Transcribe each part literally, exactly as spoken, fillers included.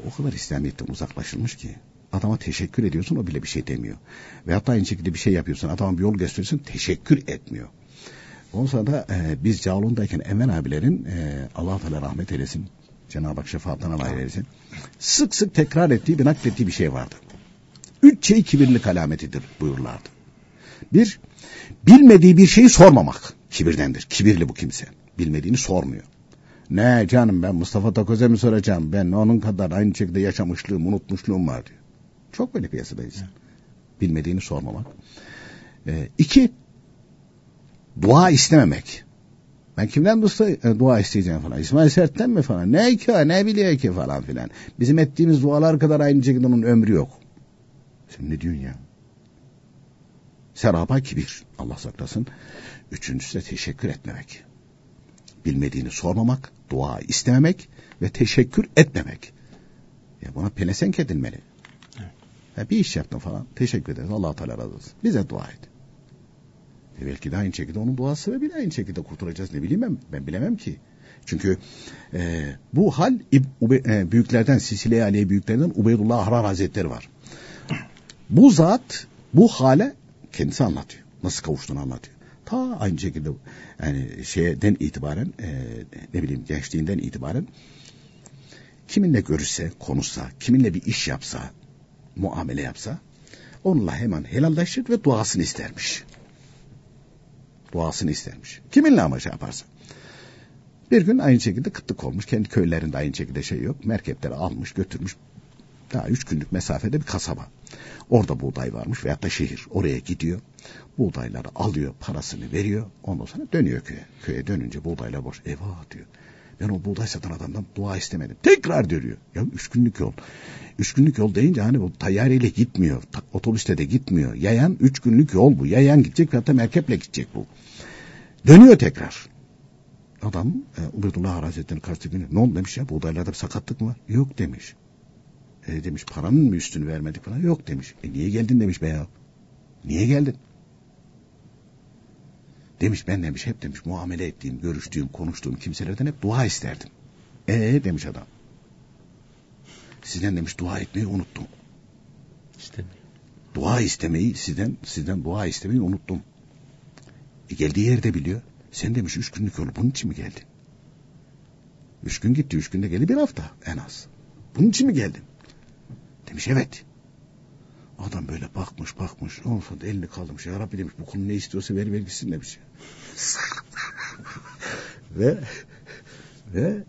o kadar İslamiyet'ten uzaklaşılmış ki adama teşekkür ediyorsun, o bile bir şey demiyor. Veyahut da aynı şekilde bir şey yapıyorsun, adama bir yol gösteriyorsun, teşekkür etmiyor. Ondan sonra da e, biz Cağaloğlu'ndayken Enver abilerin e, Allah Teala rahmet eylesin, Cenab-ı Hak şefaatlerine nail eylesin, sık sık tekrar ettiği bir naklettiği bir şey vardı. Üç şey kibirlik alametidir buyurlardı. Bir, bilmediği bir şeyi sormamak kibirdendir. Kibirli bu kimse. Bilmediğini sormuyor. Ne canım, ben Mustafa Toköz'e mi soracağım? Ben onun kadar aynı şekilde yaşamışlığım, unutmuşluğum var diyor. Çok böyle piyasadayız. Evet. Bilmediğini sormamak. Ee, iki, dua istememek. Ben kimden dua isteyeceğim falan. İsmail Sert'ten mi falan? Ne ki o, ne biliyor ki falan filan. Bizim ettiğimiz dualar kadar aynı şekilde onun ömrü yok. Sen ne diyorsun ya? Serapa kibir. Allah saklasın. Üçüncüsü de teşekkür etmemek. Bilmediğini sormamak, dua istememek ve teşekkür etmemek. Ya buna pelesenk edilmeli. Evet. Ya bir iş yaptın falan, teşekkür ederiz. Allah Teala razı olsun. Bize dua et. E belki de aynı şekilde onun duası ve bir aynı şekilde kurtulacağız. Ne bileyim ben, ben bilemem ki. Çünkü e, bu hal e, büyüklerden, Sicilya Aliye büyüklerden Ubeydullah Ahrar Hazretleri var. Bu zat bu hale kendisi anlatıyor. Nasıl kavuştuğunu anlatıyor. Ta aynı şekilde yani şeyden itibaren e, ne bileyim gençliğinden itibaren kiminle görüşse, konuşsa, kiminle bir iş yapsa, muamele yapsa onunla hemen helallaşır ve duasını istermiş. Duasını istermiş. Kiminle ama şey yaparsa. Bir gün aynı şekilde kıtlık olmuş. Kendi köylerinde aynı şekilde şey yok. Merkepleri almış götürmüş. Daha üç günlük mesafede bir kasaba. Orada buğday varmış veyahut da şehir. Oraya gidiyor. Buğdayları alıyor, parasını veriyor. Ondan sonra dönüyor köye. Köye dönünce buğdaylar boş. Eyvah diyor. Ben o buğday satan adamdan dua istemedim. Tekrar dönüyor. Ya üç günlük yol. Üç günlük yol deyince hani bu tayyareyle gitmiyor. Otobüste de gitmiyor. Yayan üç günlük yol bu. Yayan gidecek veyahut da merkeple gidecek bu. Dönüyor tekrar. Adam e, Ubeydullah Hazretleri'nin karşısında ne oldu demiş ya, buğdaylarda bir sakatlık mı var? Yok demiş. E, demiş paranın mı üstünü vermedik falan? Yok demiş. E niye geldin demiş be ya. Niye geldin? Demiş ben demiş hep demiş muamele ettiğim, görüştüğüm, konuştuğum kimselerden hep dua isterdim. Eee demiş adam. Sizden demiş dua etmeyi unuttum. İstemeyi. Dua istemeyi sizden sizden dua istemeyi unuttum. E geldiği yerde biliyor. Sen demiş üç günlük yolu bunun için mi geldin? Üç gün gitti, üç günde geldi bir hafta en az. Bunun için mi geldin? Demiş evet. Adam böyle bakmış bakmış. Ondan sonra elini kaldırmış. Ya Rabbi demiş bu konu ne istiyorsa ver ver gitsin demiş. ve ve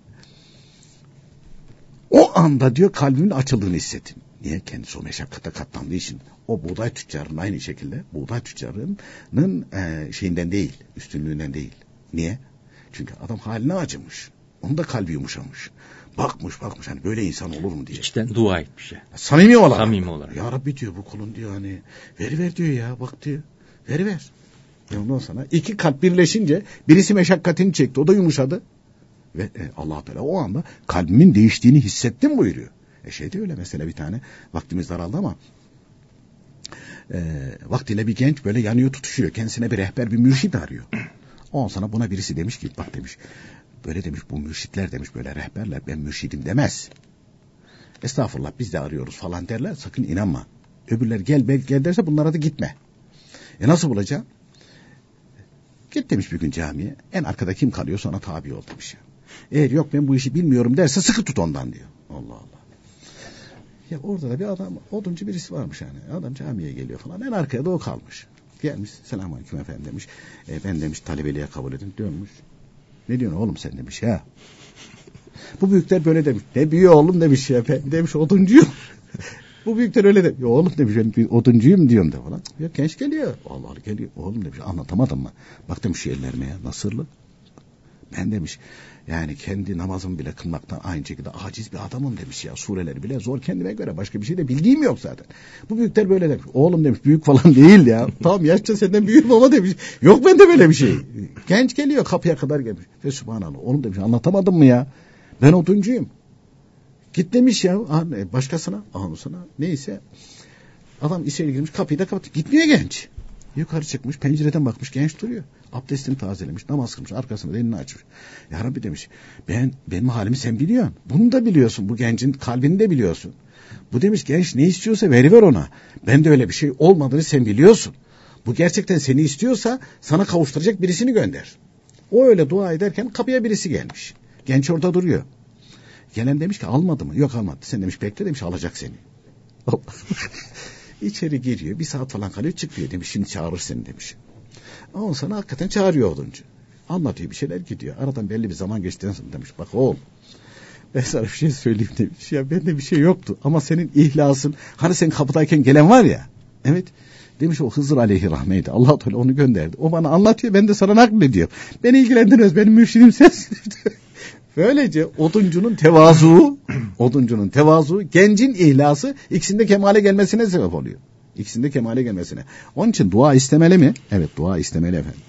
o anda diyor kalbimin açıldığını hissettim. Niye? Kendisi o meşakkata katlandığı için. O buğday tüccarının aynı şekilde buğday tüccarının e, şeyinden değil, üstünlüğünden değil. Niye? Çünkü adam haline acımış. Onun da kalbi yumuşamış. Bakmış bakmış hani böyle insan olur mu diye. İçten dua etmiş ya. Samimi olarak. Samimi olarak. Ya Rabbi diyor bu kulun diyor hani ver ver diyor ya bak diyor. Ver ver. E ondan sonra iki kalp birleşince birisi meşakkatini çekti. O da yumuşadı. Ve e, Allah Teala o anda kalbimin değiştiğini hissettim buyuruyor. E şey de öyle mesela bir tane vaktimiz daraldı ama e, vaktiyle bir genç böyle yanıyor tutuşuyor. Kendisine bir rehber bir mürşid arıyor. Ondan sonra buna birisi demiş ki bak demiş böyle demiş bu mürşitler demiş böyle rehberler ben mürşidim demez. Estağfurullah biz de arıyoruz falan derler sakın inanma. Öbürler gel gel, gel derse bunlara da gitme. E nasıl bulacağım? Git demiş bir gün camiye en arkada kim kalıyor sonra tabi ol demiş ya. Eğer yok ben bu işi bilmiyorum derse sıkı tut ondan diyor. Allah Allah. Ya orada da bir adam oduncu birisi varmış yani. Adam camiye geliyor falan. En arkaya da o kalmış. Gelmiş selamünaleyküm efendim demiş. E, ben demiş talebeliğe kabul edin. Dönmüş. Ne diyorsun oğlum sen demiş ya. Bu büyükler böyle demiş. Ne büyüğü oğlum demiş ya. Ben demiş oduncuyum. Bu büyükler öyle demiş. Oğlum demiş ben oduncuyum diyorum da falan. Ya genç geliyor. Allah Allah geliyor. Oğlum demiş anlatamadım mı? Bak demiş şu ellerime ya nasırlı. Ben demiş yani kendi namazımı bile kılmaktan aynı şekilde aciz bir adamım demiş ya. Sureleri bile zor kendime göre. Başka bir şey de bildiğim yok zaten. Bu büyükler böyle demiş. Oğlum demiş büyük falan değil ya. Tamam yaşça senden büyük baba demiş. Yok bende böyle bir şey. Genç geliyor kapıya kadar gelmiş. Ve subhanallah oğlum demiş anlatamadım mı ya? Ben oduncuyum. Git demiş ya başkasına. Anusuna neyse. Adam içeri girmiş kapıyı da kapattı. Gitmiyor genç. Yukarı çıkmış, pencereden bakmış, genç duruyor. Abdestini tazelemiş, namaz kılmış, arkasında elini açmış. Ya Rabbi demiş, ben benim halimi sen biliyorsun. Bunu da biliyorsun, bu gencin kalbini de biliyorsun. Bu demiş genç ne istiyorsa veriver ona. Ben de öyle bir şey olmadığını sen biliyorsun. Bu gerçekten seni istiyorsa sana kavuşturacak birisini gönder. O öyle dua ederken kapıya birisi gelmiş. Genç orada duruyor. Gelen demiş ki almadı mı? Yok almadı. Sen demiş bekle demiş alacak seni. İçeri giriyor. Bir saat falan kalıyor çıkıyor demiş. Şimdi çağırır seni demiş. Ondan sonra hakikaten çağırıyor oduncu. Anlatıyor bir şeyler gidiyor. Aradan belli bir zaman geçtikten sonra demiş. Bak oğlum ben sana bir şey söyleyeyim demiş. Ya bende bir şey yoktu ama senin ihlasın. Hani sen kapıdayken gelen var ya. Evet. Demiş o Hızır aleyhi rahmeydi. Allah Teala onu gönderdi. O bana anlatıyor ben de sana naklediyorum. Beni ilgilendirmez benim mürşidim sensin. Böylece oduncunun tevazu, oduncunun tevazu, gencin ihlası ikisinde kemale gelmesine sebep oluyor. İkisinde kemale gelmesine. Onun için dua istemeli mi? Evet dua istemeli efendim.